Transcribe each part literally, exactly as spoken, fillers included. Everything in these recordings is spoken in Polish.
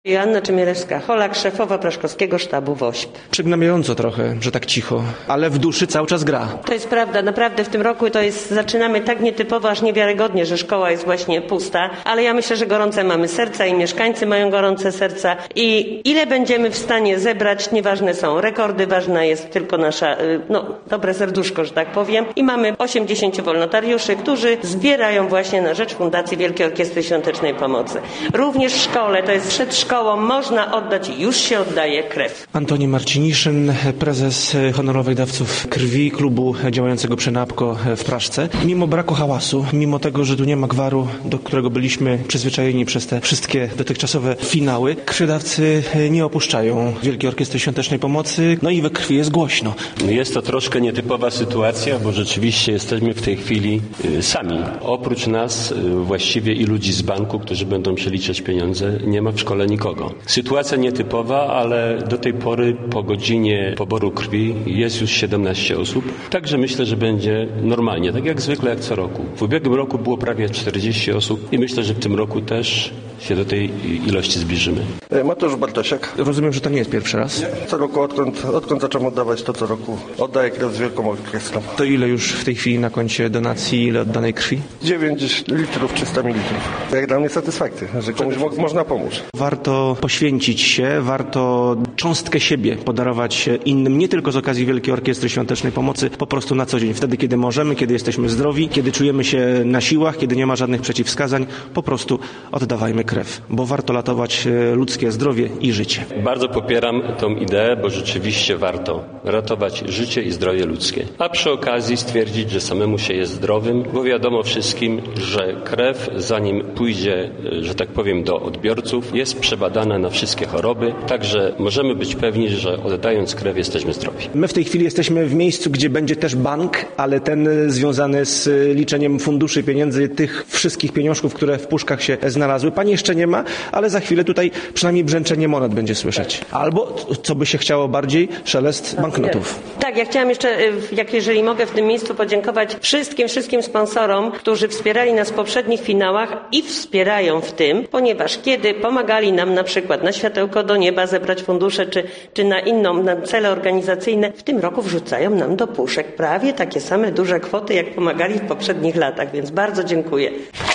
Joanna Czemielewska-Holak, szefowa Plaszkowskiego Sztabu WOŚP. Przygnębiająco trochę, że tak cicho, ale w duszy cały czas gra. To jest prawda, naprawdę w tym roku to jest, zaczynamy tak nietypowo, aż niewiarygodnie, że szkoła jest właśnie pusta, ale ja myślę, że gorące mamy serca i mieszkańcy mają gorące serca i ile będziemy w stanie zebrać, nieważne są rekordy, ważna jest tylko nasza, no, dobre serduszko, że tak powiem. I mamy osiemdziesięciu wolontariuszy, którzy zbierają właśnie na rzecz Fundacji Wielkiej Orkiestry Świątecznej Pomocy. Również w szkole, to jest przed szkołą, można oddać i już się oddaje krew. Antoni Marciniszyn, prezes honorowych dawców krwi, klubu działającego przy NABCO w Praszce. Mimo braku hałasu, mimo tego, że tu nie ma gwaru, do którego byliśmy przyzwyczajeni przez te wszystkie dotychczasowe finały, krwiodawcy nie opuszczają Wielkiej Orkiestry Świątecznej Pomocy, no i we krwi jest głośno. Jest to troszkę nietypowa sytuacja, bo rzeczywiście jesteśmy w tej chwili sami. Oprócz nas właściwie i ludzi z banku, którzy będą przeliczać pieniądze, nie ma w szkole nikogo. Sytuacja nietypowa, ale do tej pory po godzinie poboru krwi jest już siedemnaście osób. Także myślę, że będzie normalnie, tak jak zwykle, jak co roku. W ubiegłym roku było prawie czterdzieści osób i myślę, że w tym roku też się do tej ilości zbliżymy. Mateusz Bartosiak. Rozumiem, że to nie jest pierwszy raz. Co roku, odkąd, odkąd zacząłem oddawać to co roku, oddaję krew z Wielką Orkiestrą. To ile już w tej chwili na koncie donacji, ile oddanej krwi? dziewięć litrów, trzysta mililitrów. Jak dla mnie satysfakcja, że komuś mo- można pomóc. Warto poświęcić się, warto cząstkę siebie podarować innym, nie tylko z okazji Wielkiej Orkiestry Świątecznej Pomocy, po prostu na co dzień. Wtedy, kiedy możemy, kiedy jesteśmy zdrowi, kiedy czujemy się na siłach, kiedy nie ma żadnych przeciwwskazań, po prostu oddawajmy krew, bo warto ratować ludzkie zdrowie i życie. Bardzo popieram tą ideę, bo rzeczywiście warto ratować życie i zdrowie ludzkie. A przy okazji stwierdzić, że samemu się jest zdrowym, bo wiadomo wszystkim, że krew, zanim pójdzie, że tak powiem, do odbiorców, jest przebadana na wszystkie choroby, także możemy być pewni, że oddając krew jesteśmy zdrowi. My w tej chwili jesteśmy w miejscu, gdzie będzie też bank, ale ten związany z liczeniem funduszy pieniędzy, tych wszystkich pieniążków, które w puszkach się znalazły. Pani jeszcze nie ma, ale za chwilę tutaj przynajmniej brzęczenie monet będzie słyszeć. Albo, co by się chciało bardziej, szelest banknotów. Tak, ja chciałam jeszcze, jak jeżeli mogę w tym miejscu podziękować wszystkim, wszystkim sponsorom, którzy wspierali nas w poprzednich finałach i wspierają w tym, ponieważ kiedy pomagali nam na przykład na Światełko do Nieba zebrać fundusze, czy, czy na inną, na cele organizacyjne, w tym roku wrzucają nam do puszek prawie takie same duże kwoty, jak pomagali w poprzednich latach, więc bardzo dziękuję.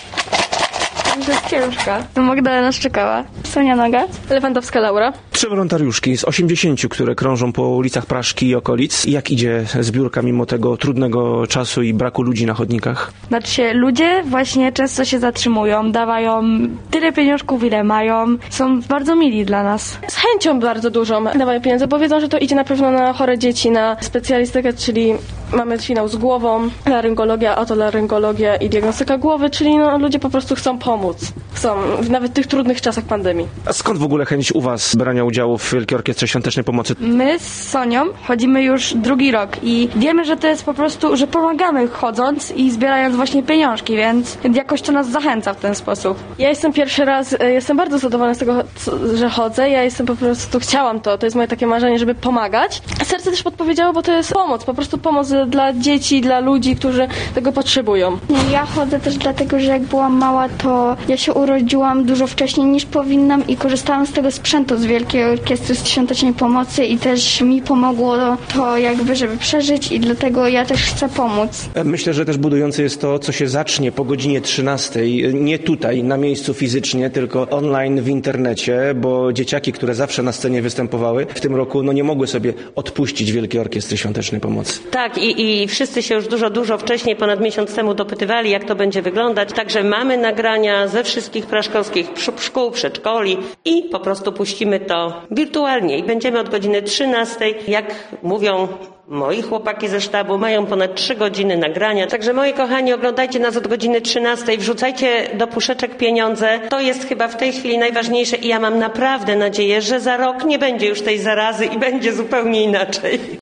To jest ciężka. To Magdalena Szczekała. Sonia Noga. Lewandowska Laura. Trzy wolontariuszki z osiemdziesięciu, które krążą po ulicach Praszki i okolic. Jak idzie zbiórka mimo tego trudnego czasu i braku ludzi na chodnikach? Znaczy się, ludzie właśnie często się zatrzymują, dawają tyle pieniążków, ile mają. Są bardzo mili dla nas. Z chęcią bardzo dużą dawają pieniądze, bo wiedzą, że to idzie na pewno na chore dzieci, na specjalistykę, czyli mamy finał z głową, laryngologia, otolaryngologia i diagnostyka głowy, czyli no, ludzie po prostu chcą pomóc. Chcą, nawet w tych trudnych czasach pandemii. A skąd w ogóle chęć u was brania udziału w Wielkiej Orkiestrze Świątecznej Pomocy? My z Sonią chodzimy już drugi rok i wiemy, że to jest po prostu, że pomagamy chodząc i zbierając właśnie pieniążki, więc jakoś to nas zachęca w ten sposób. Ja jestem pierwszy raz, jestem bardzo zadowolona z tego, że chodzę. Ja jestem po prostu, chciałam to, to jest moje takie marzenie, żeby pomagać. Serce też podpowiedziało, bo to jest pomoc, po prostu pomoc dla dzieci, dla ludzi, którzy tego potrzebują. Ja chodzę też dlatego, że jak byłam mała, to ja się urodziłam dużo wcześniej niż powinnam i korzystałam z tego sprzętu z Wielkiej Orkiestry Świątecznej Pomocy i też mi pomogło to jakby, żeby przeżyć i dlatego ja też chcę pomóc. Myślę, że też budujące jest to, co się zacznie po godzinie trzynastej, nie tutaj, na miejscu fizycznie, tylko online w internecie, bo dzieciaki, które zawsze na scenie występowały, w tym roku no nie mogły sobie odpuścić Wielkiej Orkiestry Świątecznej Pomocy. Tak, i, i wszyscy się już dużo, dużo wcześniej, ponad miesiąc temu dopytywali, jak to będzie wyglądać. Także mamy nagrania ze wszystkich praszkowskich szkół, przedszkoli i po prostu puścimy to wirtualnie i będziemy od godziny trzynastej, jak mówią moi chłopaki ze sztabu, mają ponad trzy godziny nagrania. Także moi kochani, oglądajcie nas od godziny trzynastej, wrzucajcie do puszeczek pieniądze. To jest chyba w tej chwili najważniejsze i ja mam naprawdę nadzieję, że za rok nie będzie już tej zarazy i będzie zupełnie inaczej.